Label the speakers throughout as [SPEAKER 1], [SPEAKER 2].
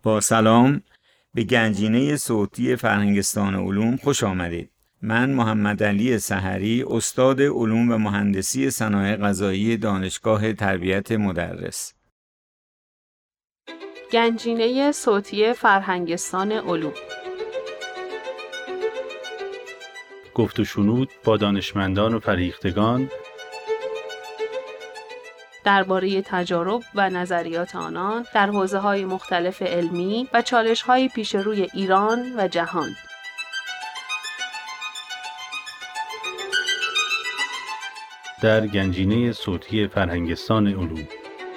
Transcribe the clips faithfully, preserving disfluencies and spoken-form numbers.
[SPEAKER 1] با سلام به گنجینه صوتی فرهنگستان علوم خوش آمدید. من محمد علی سحری، استاد علوم و مهندسی صنایع غذایی دانشگاه تربیت مدرس.
[SPEAKER 2] گنجینه صوتی فرهنگستان علوم،
[SPEAKER 3] گفت و شنود با دانشمندان و فریختگان
[SPEAKER 2] درباره تجارب و نظریات آنان در حوزه‌های مختلف علمی و چالش‌های پیش روی ایران و جهان.
[SPEAKER 3] در گنجینه صوتی فرهنگستان علوم.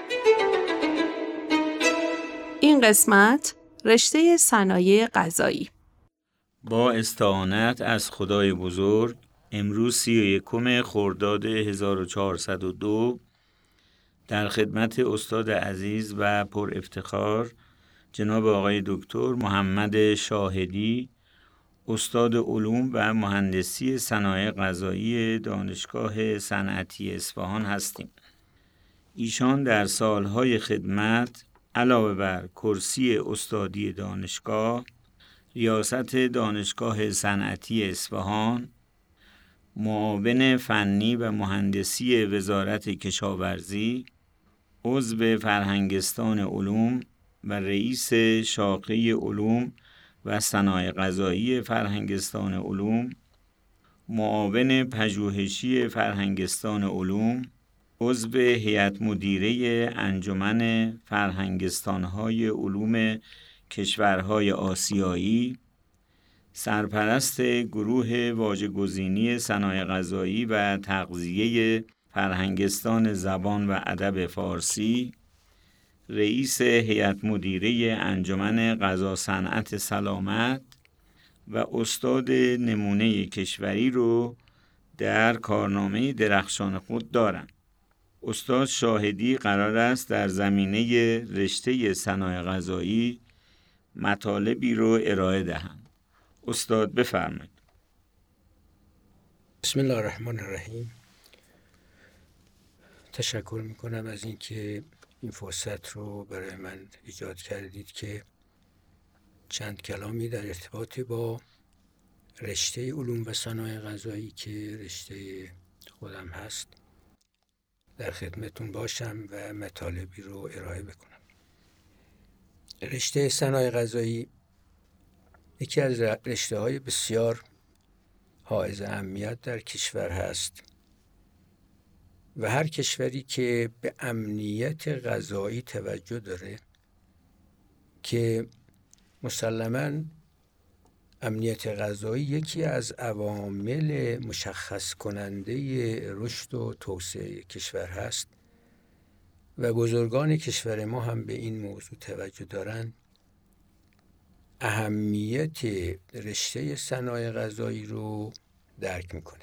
[SPEAKER 2] این قسمت رشته صنایع غذایی.
[SPEAKER 1] با استعانت از خدای بزرگ امروز سی و یکم خرداد هزار و چهارصد و دو در خدمت استاد عزیز و پر افتخار جناب آقای دکتر محمد شاهدی، استاد علوم و مهندسی صنایع غذایی دانشگاه صنعتی اصفهان هستیم. ایشان در سالهای خدمت علاوه بر کرسی استادی دانشگاه، ریاست دانشگاه صنعتی اصفهان، معاون فنی و مهندسی وزارت کشاورزی، عضو فرهنگستان علوم و رئیس شاخه علوم و صنایع غذایی فرهنگستان علوم، معاون پژوهشی فرهنگستان علوم، عضو هیئت مدیره انجمن فرهنگستان‌های علوم کشورهای آسیایی، سرپرست گروه واژه‌گزینی صنایع غذایی و تغذیه فرهنگستان زبان و ادب فارسی، رئیس هیئت مدیره انجمن غذا صنعت سلامت و استاد نمونه کشوری رو در کارنامه درخشان خود دارند. استاد شاهدی قرار است در زمینه رشته صنایع غذایی مطالبی رو ارائه دهند. استاد بفرمایید.
[SPEAKER 4] بسم الله الرحمن الرحیم. تشکر میکنم از اینکه این فرصت رو برای من ایجاد کردید که چند کلامی در ارتباط با رشته علوم و صنایع غذایی که رشته خودم هست در خدمتون باشم و مطالبی رو ارائه بکنم. رشته صنایع غذایی یکی از رشته‌های بسیار حائز اهمیت در کشور هست و هر کشوری که به امنیت غذایی توجه داره که مسلماً امنیت غذایی یکی از عوامل مشخص کننده رشد و توسعه کشور هست و بزرگان کشور ما هم به این موضوع توجه دارن، اهمیت رشته صنایع غذایی رو درک میکنه.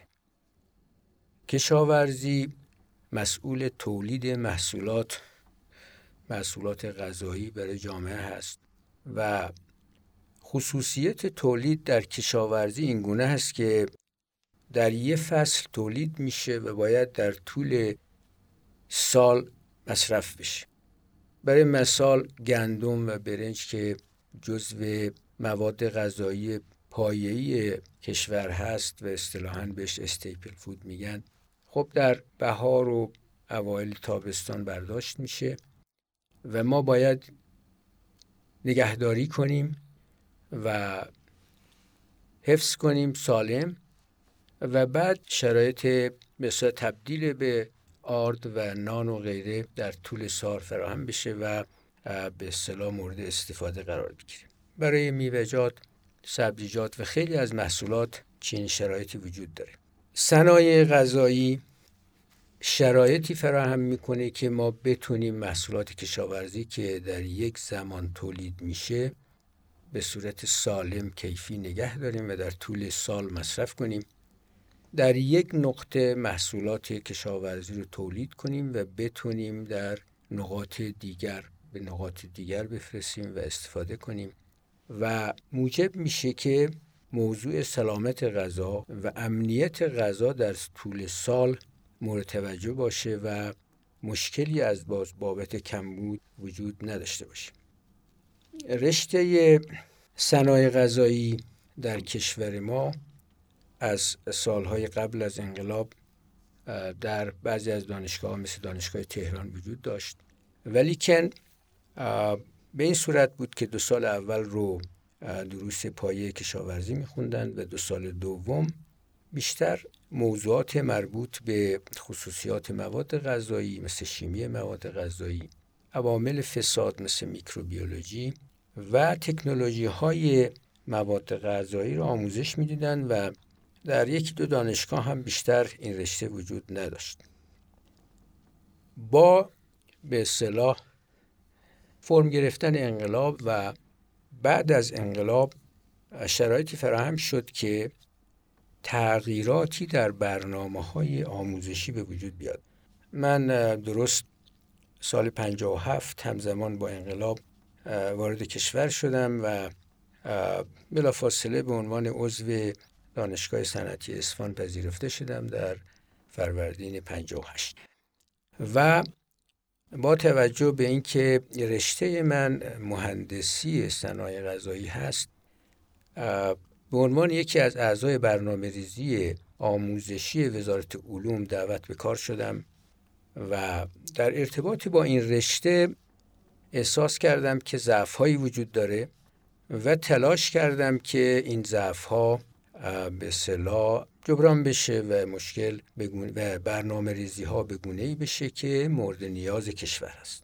[SPEAKER 4] کشاورزی مسئول تولید محصولات محصولات غذایی برای جامعه هست و خصوصیت تولید در کشاورزی این گونه هست که در یک فصل تولید میشه و باید در طول سال مصرف بشه. برای مثال گندم و برنج که جزو مواد غذایی پایه‌ای کشور هست و اصطلاحاً بهش استیپل فود میگن، خب در بهار و اوایل تابستان برداشت میشه و ما باید نگهداری کنیم و حفظ کنیم سالم و بعد شرایط مثل تبدیل به آرد و نان و غیره در طول سال فراهم بشه و به اصطلاح مورد استفاده قرار بگیره. برای میوه‌جات، سبزیجات و خیلی از محصولات چنین شرایطی وجود داره. صنایع غذایی شرایطی فراهم میکنه که ما بتونیم محصولات کشاورزی که در یک زمان تولید میشه به صورت سالم کیفی نگه داریم و در طول سال مصرف کنیم. در یک نقطه محصولات کشاورزی رو تولید کنیم و بتونیم در نقاط دیگر به نقاط دیگر بفرستیم و استفاده کنیم و موجب میشه که موضوع سلامت غذا و امنیت غذا در طول سال مورد توجه باشه و مشکلی از باز بابت کمبود وجود نداشته باشه. رشته صنایع غذایی در کشور ما از سالهای قبل از انقلاب در بعضی از دانشگاه‌ها مثل دانشگاه تهران وجود داشت، ولیکن به این صورت بود که دو سال اول رو دروس پایه کشاورزی می‌خوندند و دو سال دوم بیشتر موضوعات مربوط به خصوصیات مواد غذایی مثل شیمی مواد غذایی، عوامل فساد مثل میکروبیولوژی و تکنولوژی‌های مواد غذایی را آموزش می‌دیدند و در یکی دو دانشگاه هم بیشتر این رشته وجود نداشت. با به اصطلاح فرم گرفتن انقلاب و بعد از انقلاب شرایطی فراهم شد که تغییراتی در برنامه‌های آموزشی به وجود بیاد. من درست سال پنجاه و هفت همزمان با انقلاب وارد کشور شدم و بلافاصله به عنوان عضو دانشگاه صنعتی اصفهان پذیرفته شدم در فروردین پنجاه و هشت و با توجه به اینکه رشته من مهندسی صنایع غذایی هست، به عنوان یکی از اعضای برنامه‌ریزی آموزشی وزارت علوم دعوت به کار شدم و در ارتباط با این رشته احساس کردم که ضعف‌هایی وجود داره و تلاش کردم که این ضعف‌ها به اصطلاح جبران بشه و مشکل بگونه و برنامه‌ریزی‌ها به گونه‌ای بشه که مورد نیاز کشور است.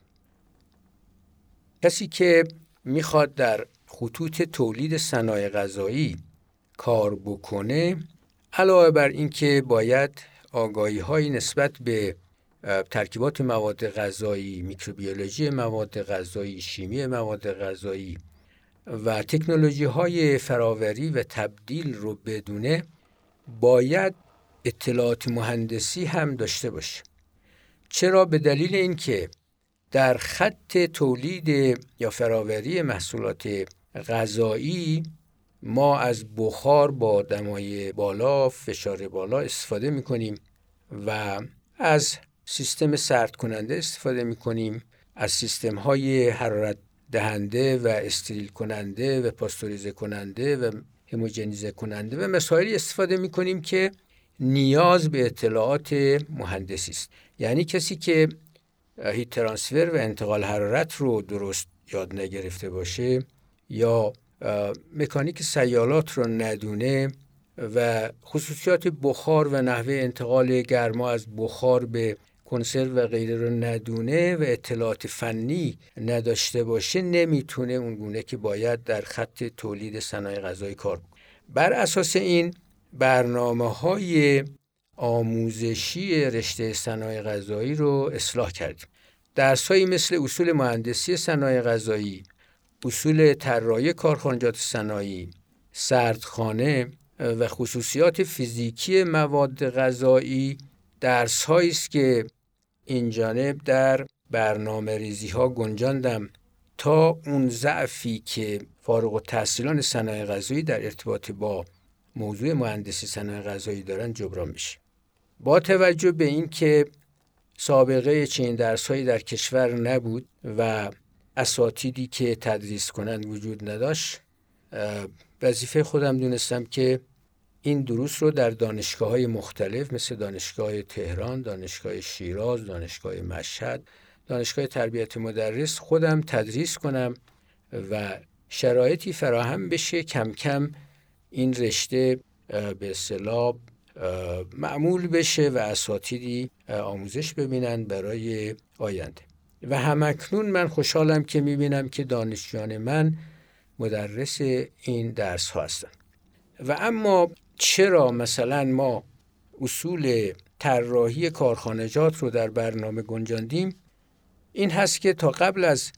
[SPEAKER 4] کسی که میخواد در خطوط تولید صنایع غذایی کار بکنه، علاوه بر این که باید آگاهی‌هایی نسبت به ترکیبات مواد غذایی، میکروبیولوژی مواد غذایی، شیمی مواد غذایی و تکنولوژی‌های فراوری و تبدیل رو بدونه، باید اطلاعات مهندسی هم داشته باشه. چرا؟ به دلیل اینکه در خط تولید یا فراوری محصولات غذایی ما از بخار با دمای بالا، فشار بالا استفاده می‌کنیم و از سیستم سرد کننده استفاده می‌کنیم، از سیستم‌های حرارت دهنده و استریل کننده و پاستوریزه کننده و هموجنیزه کننده و مسائلی استفاده می‌کنیم که نیاز به اطلاعات مهندسی است. یعنی کسی که هیت ترانسفر و انتقال حرارت رو درست یاد نگرفته باشه یا مکانیک سیالات رو ندونه و خصوصیات بخار و نحوه انتقال گرما از بخار به کنسرو و غیره رو ندونه و اطلاعات فنی نداشته باشه، نمیتونه اون گونه که باید در خط تولید صنایع غذایی کار بکنه. بر اساس این برنامه‌های آموزشی رشته صنایع غذایی رو اصلاح کردیم. درس‌هایی مثل اصول مهندسی صنایع غذایی، اصول طراحی کارخانجات صنایعی، سردخانه و خصوصیات فیزیکی مواد غذایی درس‌هایی است که این جانب در برنامه‌ریزی‌ها گنجاندم تا اون ضعفی که فارغ التحصیلان صنایع غذایی در ارتباط با موضوع مهندسی صنایع غذایی دارن جبران بشه. با توجه به این که سابقه چنین درس‌هایی در کشور نبود و اساتیدی که تدریس کنند وجود نداشت، وظیفه خودم دونستم که این دروس رو در دانشگاه‌های مختلف مثل دانشگاه تهران، دانشگاه شیراز، دانشگاه مشهد، دانشگاه تربیت مدرس خودم تدریس کنم و شرایطی فراهم بشه کم کم این رشته به اصطلاح معمول بشه و اساتیدی آموزش ببینن برای آینده. و همکنون من خوشحالم که میبینم که دانشجویان من مدرس این درس ها هستن. و اما چرا مثلا ما اصول طراحی کارخانجات رو در برنامه گنجاندیم؟ این هست که تا قبل از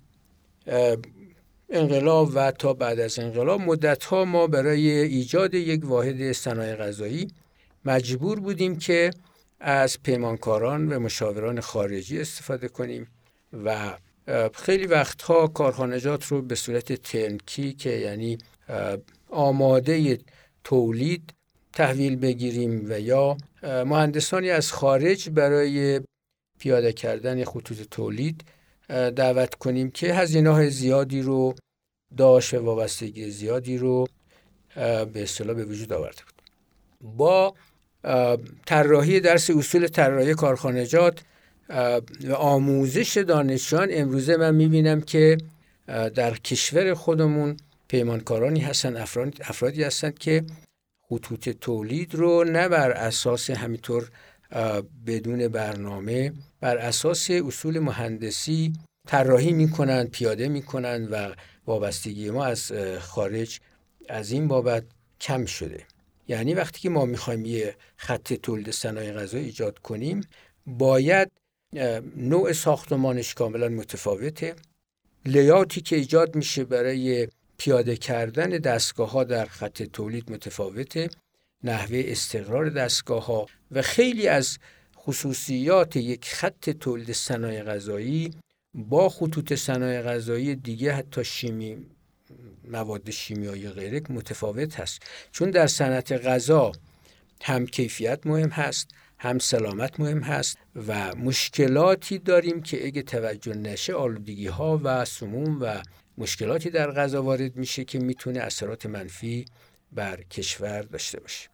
[SPEAKER 4] انقلاب و تا بعد از انقلاب مدت‌ها ما برای ایجاد یک واحد صنایع غذایی مجبور بودیم که از پیمانکاران و مشاوران خارجی استفاده کنیم و خیلی وقتها کارخانجات رو به صورت ترنکی که یعنی آماده تولید تحویل بگیریم و یا مهندسانی از خارج برای پیاده کردن خطوط تولید دعوت کنیم که هزینه‌های زیادی رو داشت و وابستگی زیادی رو به اصطلاح به وجود آورده بود. با طراحی درس اصول طراحی کارخانجات و آموزش دانشجویان امروزه من میبینم که در کشور خودمون پیمانکارانی هستن، افرادی هستند که خطوط تولید رو نه بر اساس همینطور بدون برنامه، بر اساس اصول مهندسی طراحی میکنن، پیاده میکنن و وابستگی ما از خارج از این بابت کم شده. یعنی وقتی که ما میخوایم یه خط تولید صنایع غذایی ایجاد کنیم، باید نوع ساختمانش کاملا متفاوته، لیاوتی که ایجاد میشه برای پیاده کردن دستگاه ها در خط تولید متفاوته، نحوه استقرار دستگاه ها و خیلی از خصوصیات یک خط تولید صنایع غذایی با خطوط صنایع غذایی دیگه، حتی شیمی، مواد شیمیایی غیره متفاوت هست. چون در صنعت غذا هم کیفیت مهم هست، هم سلامت مهم هست و مشکلاتی داریم که اگه توجه نشه آلودگی ها و سموم و مشکلاتی در غذا وارد میشه که میتونه اثرات منفی بر کشور داشته باشه.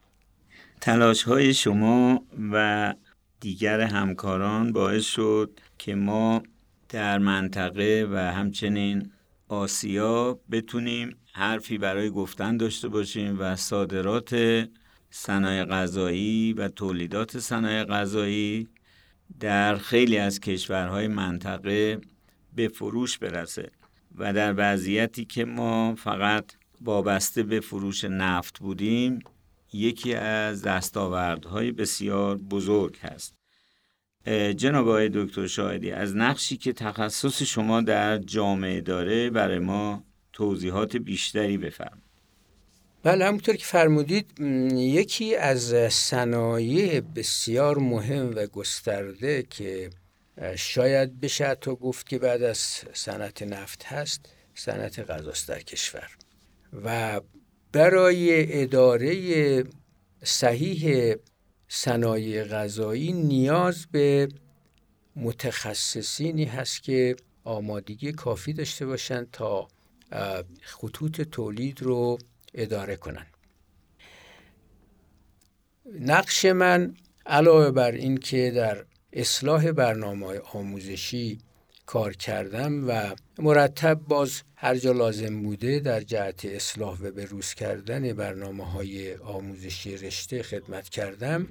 [SPEAKER 1] تلاش های شما و دیگر همکاران باعث شد که ما در منطقه و همچنین آسیا بتونیم حرفی برای گفتن داشته باشیم و صادرات صنایع غذایی و تولیدات صنایع غذایی در خیلی از کشورهای منطقه به فروش برسه و در وضعیتی که ما فقط وابسته به فروش نفت بودیم، یکی از دستاوردهای بسیار بزرگ هست. جناب آقای دکتر شاهدی، از نقشی که تخصص شما در جامعه داره برای ما توضیحات بیشتری بفرمایید.
[SPEAKER 4] بله، همونطور که فرمودید، یکی از صنایع بسیار مهم و گسترده که شاید بشه تا گفت که بعد از صنعت نفت هست، صنعت غذاست در کشور و برای اداره صحیح صنایع غذایی نیاز به متخصصینی هست که آمادگی کافی داشته باشند تا خطوط تولید رو اداره کنن. نقش من علاوه بر این که در اصلاح برنامه‌های آموزشی کار کردم و مرتب باز هر جا لازم بوده در جهت اصلاح و بروز کردن برنامه‌های آموزشی رشته خدمت کردم،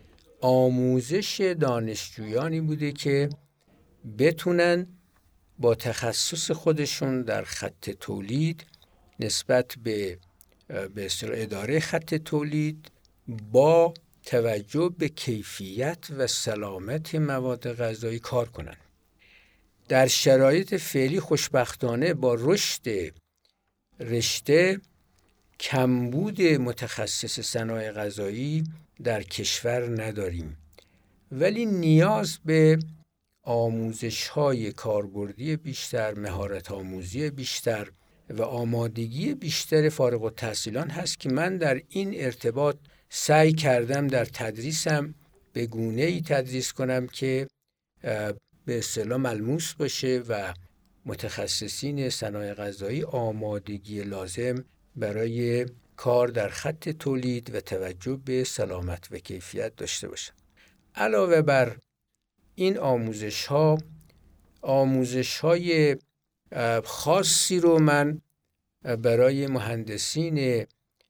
[SPEAKER 4] آموزش دانشجویانی بوده که بتونن با تخصص خودشون در خط تولید نسبت به به اصطلاح اداره خط تولید با توجه به کیفیت و سلامت مواد غذایی کار کنن. در شرایط فعلی خوشبختانه با رشد رشته کمبود متخصص صنایع غذایی در کشور نداریم، ولی نیاز به آموزش‌های کاربردی بیشتر، مهارت آموزی بیشتر و آمادگی بیشتر فارغ التحصیلان هست که من در این ارتباط سعی کردم در تدریسم به گونه‌ای تدریس کنم که به اصطلاح ملموس باشه و متخصصین صنایع غذایی آمادگی لازم برای کار در خط تولید و توجه به سلامت و کیفیت داشته باشن. علاوه بر این آموزش ها، آموزش های خاصی رو من برای مهندسین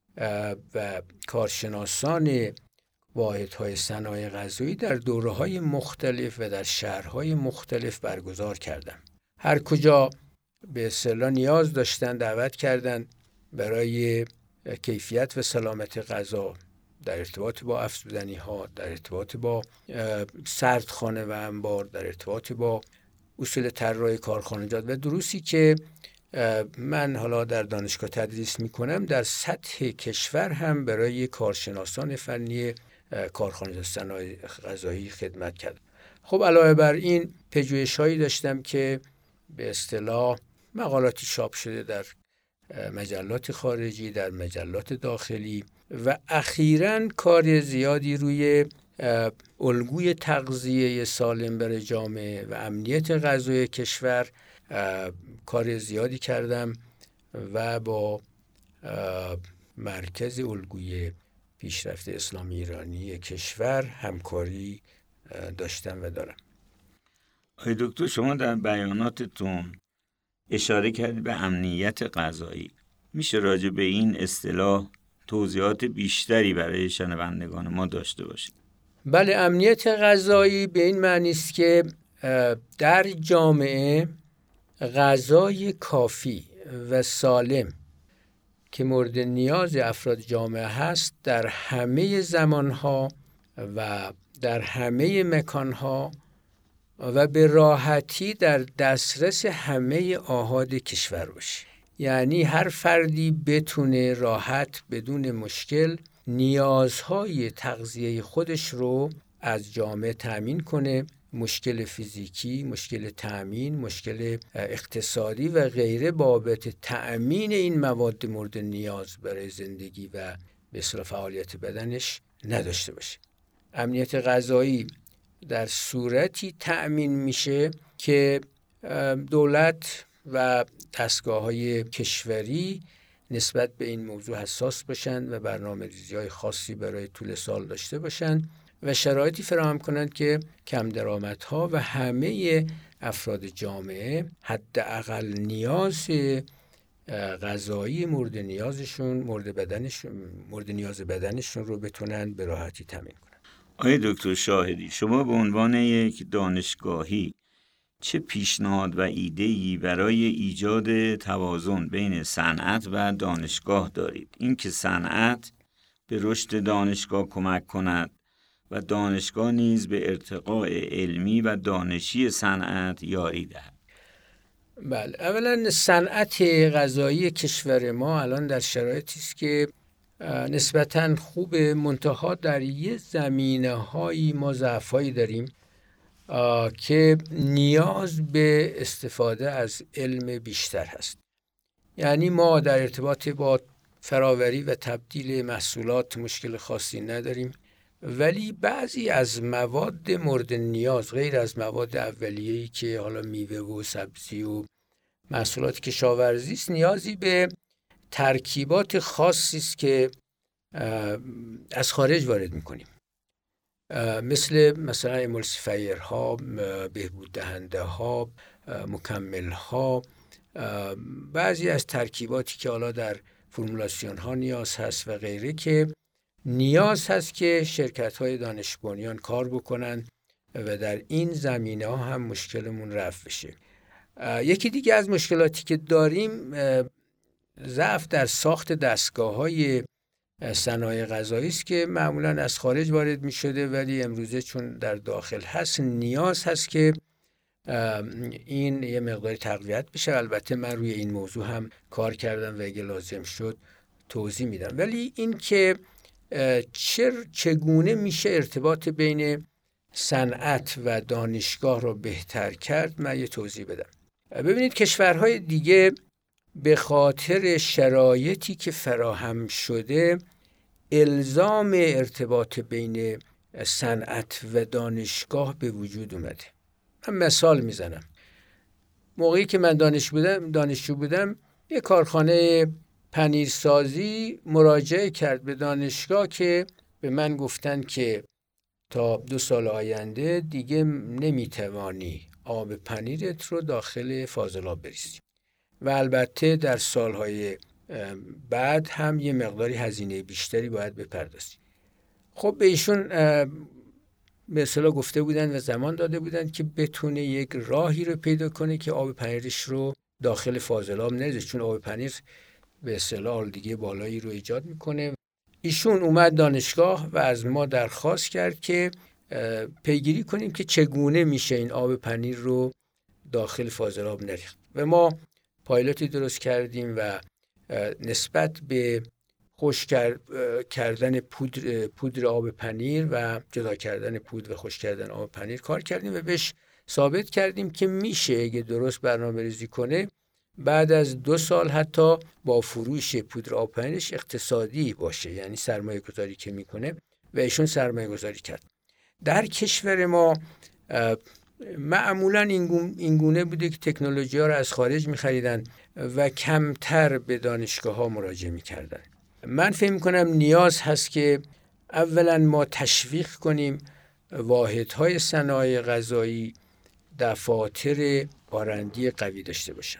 [SPEAKER 4] و کارشناسان واحدهای صنایع غذایی در دوره‌های مختلف و در شهرهای مختلف برگزار کردم. هر کجا به اصطلاح نیاز داشتن دعوت کردن برای کیفیت و سلامت غذا در ارتباط با افزودنی‌ها، در ارتباط با سردخانه و انبار، در ارتباط با اصول طراحی کارخانجات و دروسی که من حالا در دانشگاه تدریس میکنم در سطح کشور هم برای کارشناسان فنی کارخانجات صنایع غذایی خدمت کردم. خب علاوه بر این پژوهش‌هایی داشتم که به اصطلاح مقالاتی چاپ شده در مجلات خارجی، در مجلات داخلی و اخیراً کار زیادی روی الگوی تغذیه سالم برای جامعه و امنیت غذایی کشور کار زیادی کردم و با مرکز الگوی پیشرفت اسلامی ایرانی کشور همکاری داشتم و دارم.
[SPEAKER 1] آقای دکتر، شما در بیاناتتون اشاره کردید به امنیت غذایی. میشه راجع به این اصطلاح توضیحات بیشتری برای شنوندگان ما داشته باشید؟
[SPEAKER 4] بله، امنیت غذایی به این معنی است که در جامعه غذای کافی و سالم که مورد نیاز افراد جامعه هست در همه زمانها و در همه مکانها و به راحتی در دسترس همه آحاد کشور باشه. یعنی هر فردی بتونه راحت بدون مشکل نیازهای تغذیه خودش رو از جامعه تأمین کنه. مشکل فیزیکی، مشکل تأمین، مشکل اقتصادی و غیره بابت تأمین این مواد مورد نیاز برای زندگی و به اصطلاح فعالیت بدنش نداشته باشه. امنیت غذایی در صورتی تأمین میشه که دولت و دستگاه‌های کشوری نسبت به این موضوع حساس باشند و برنامه‌ریزی‌های خاصی برای طول سال داشته باشند و شرایطی فراهم کنند که کم درآمدها و همه افراد جامعه حداقل نیاز غذایی مورد نیازشون مورد بدنشون مورد نیاز بدنشون رو بتونن به راحتی تامین کنن.
[SPEAKER 1] آقای دکتر شاهدی، شما به عنوان یک دانشگاهی چه پیشنهاد و ایده‌ای برای ایجاد توازن بین صنعت و دانشگاه دارید؟ اینکه صنعت به رشد دانشگاه کمک کند و دانشگاه نیز به ارتقاء علمی و دانشی صنعت یاری دهد.
[SPEAKER 4] بله، اولا صنعت غذایی کشور ما الان در شرایطی است که نسبتاً خوب، منتها در یه زمینه‌های ما ضعف‌هایی داریم که نیاز به استفاده از علم بیشتر هست. یعنی ما در ارتباط با فراوری و تبدیل محصولات مشکل خاصی نداریم، ولی بعضی از مواد مورد نیاز غیر از مواد اولیه‌ای که حالا میوه و سبزی و محصولات کشاورزی است، نیازی به ترکیبات خاصی است که از خارج وارد می‌کنیم، مثل مثلا امولسیفایرها، بهبود دهنده ها، مکمل ها، بعضی از ترکیباتی که حالا در فرمولاسیون ها نیاز هست و غیره که نیاز هست که شرکت های دانش بنیان کار بکنن و در این زمینه ها هم مشکلمون رفع بشه. یکی دیگه از مشکلاتی که داریم ضعف در ساخت دستگاه های صنایع غذایی است که معمولا از خارج وارد می شده، ولی امروزه چون در داخل هست نیاز هست که این یه مقداری تقویت بشه. البته من روی این موضوع هم کار کردم و اگه لازم شد توضیح میدم. ولی این که چگونه میشه ارتباط بین صنعت و دانشگاه رو بهتر کرد، من یه توضیح بدم. ببینید کشورهای دیگه به خاطر شرایطی که فراهم شده الزام ارتباط بین صنعت و دانشگاه به وجود اومده. من مثال میزنم. موقعی که من دانش بودم دانشجو بودم یک کارخانه پنیرسازی مراجعه کرد به دانشگاه که به من گفتن که تا دو سال آینده دیگه نمیتوانی آب پنیرت رو داخل فاضلاب بریزی و البته در سالهای بعد هم یه مقداری هزینه بیشتری باید بپردازی. خب به ایشون به اصطلاح گفته بودن و زمان داده بودن که بتونه یک راهی رو پیدا کنه که آب پنیرش رو داخل فاضلاب نریزه، چون آب پنیر به اصطلاح آلودگی بالایی رو ایجاد میکنه. ایشون اومد دانشگاه و از ما درخواست کرد که پیگیری کنیم که چگونه میشه این آب پنیر رو داخل فاضلاب نریخت و ما پایلوتی درست کردیم و نسبت به خشک کردن پودر پودر آب پنیر و جدا کردن پودر و خشک کردن آب پنیر کار کردیم و بهش ثابت کردیم که میشه اگه درست برنامه‌ریزی کنه بعد از دو سال حتی با فروش پودر آب پنیرش اقتصادی باشه، یعنی سرمایه گذاری که میکنه و ایشون سرمایه گذاری کرد. در کشور ما معمولا این گونه بوده که تکنولوژی ها رو از خارج می خریدن و کمتر به دانشگاه ها مراجعه می کردن. من فکر می کنم نیاز هست که اولا ما تشویق کنیم واحدهای صنایع غذایی دفاتر آرندی قوی داشته باشن.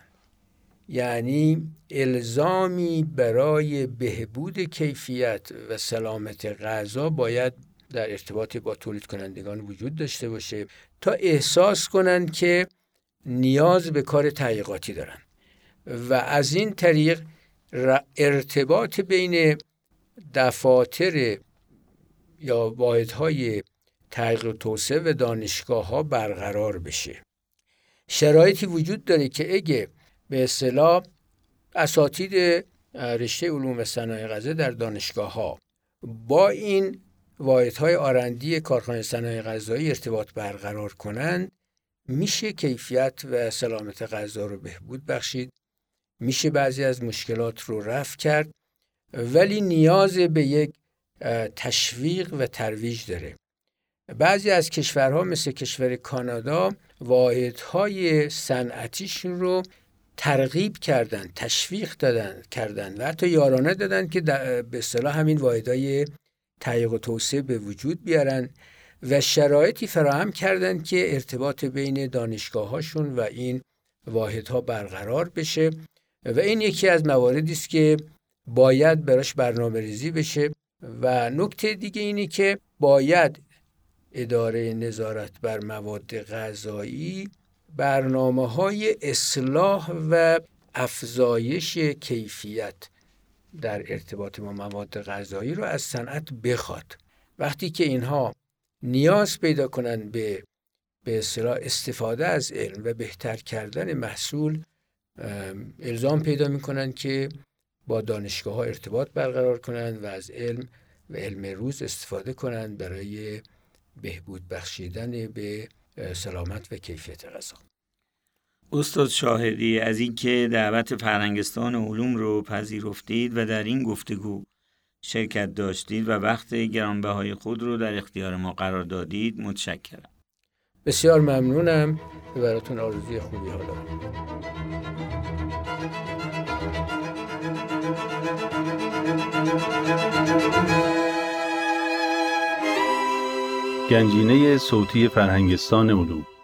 [SPEAKER 4] یعنی الزامی برای بهبود کیفیت و سلامت غذا باید در ارتباط با تولید کنندگان وجود داشته باشه تا احساس کنند که نیاز به کار تحقیقاتی دارن و از این طریق ارتباط بین دفاتر یا واحدهای تحقیق و توسعه و دانشگاه‌ها برقرار بشه. شرایطی وجود داره که اگه به اصطلاح اساتید رشته علوم صنایع غذایی در دانشگاه‌ها با این واحدهای آرندی کارخانه صنایع غذایی ارتباط برقرار کنند، میشه کیفیت و سلامت غذا رو بهبود بخشید، میشه بعضی از مشکلات رو رفع کرد، ولی نیاز به یک تشویق و ترویج داره. بعضی از کشورها مثل کشور کانادا واحدهای صنعتیشون رو ترغیب کردن، تشویق دادن کردن و حتی یارانه دادن که به اصطلاح همین واحدهای تحقیق و توسعه به وجود بیارن و شرایطی فراهم کردن که ارتباط بین دانشگاه‌هاشون و این واحدها برقرار بشه و این یکی از مواردی است که باید براش برنامه‌ریزی بشه. و نکته دیگه اینه که باید اداره نظارت بر مواد غذایی برنامه‌های اصلاح و افزایش کیفیت در ارتباط با مواد غذایی رو از صنعت بخواد. وقتی که اینها نیاز پیدا کنن به به اصطلاح استفاده از علم و بهتر کردن محصول، الزام پیدا میکنن که با دانشگاه‌ها ارتباط برقرار کنن و از علم و علم روز استفاده کنن برای بهبود بخشیدن به سلامت و کیفیت غذا.
[SPEAKER 1] استاد شاهدی، از اینکه دعوت فرهنگستان علوم رو پذیرفتید و در این گفتگو شرکت داشتید و وقت گرانبهای خود رو در اختیار ما قرار دادید متشکرم.
[SPEAKER 4] بسیار ممنونم و براتون آرزوی خوبی ها دارم.
[SPEAKER 3] گنجینه صوتی فرهنگستان علوم